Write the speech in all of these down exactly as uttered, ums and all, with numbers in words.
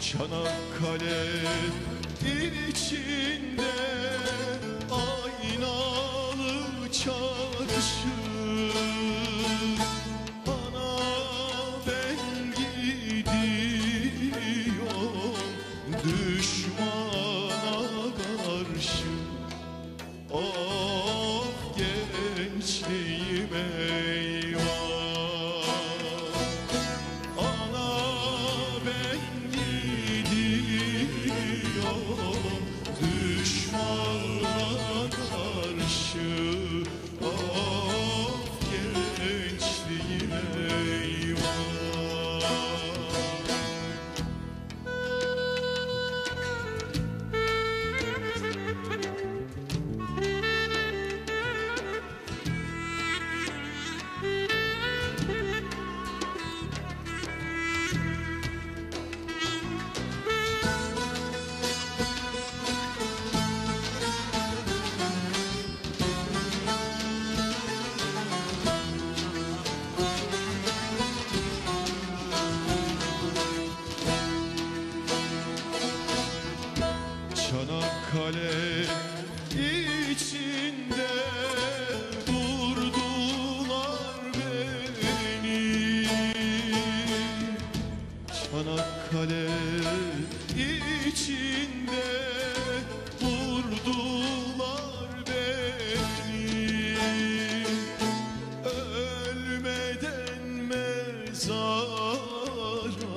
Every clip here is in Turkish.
Çanakkale içinde aynalı çarşı, ana ben gidiyorum düşmana karşı. Of gençliğim eyvah, ana ben gidiyorum düşmana karşı. Of gençliğim eyvah. Çanakkale içinde vurdular beni, Çanakkale içinde vurdular beni. Ölmeden mezara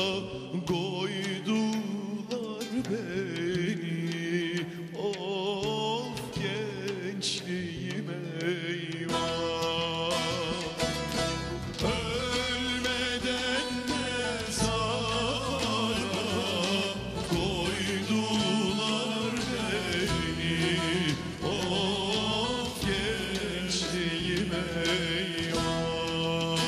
koydular beni. Of gençliğim eyvah, ölmeden mezara koydular beni. Of gençliğim eyvah.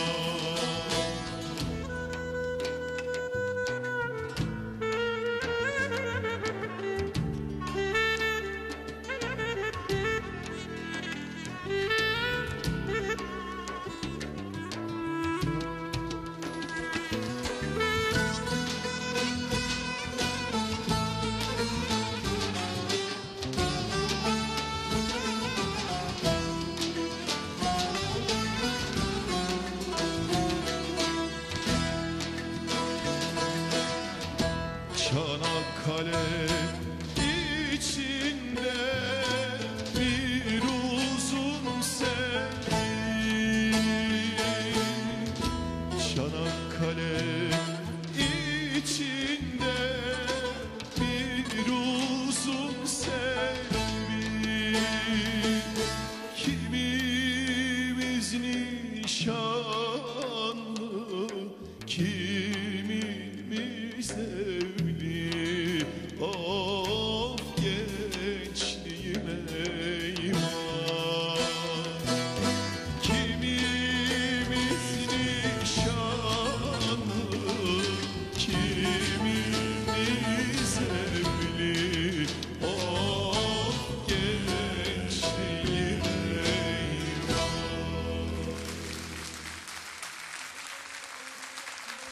Çanakkale içinde bir uzun sevgi, Çanakkale içinde bir uzun sevgi. Kimimiz nişanlı, kimimiz evli.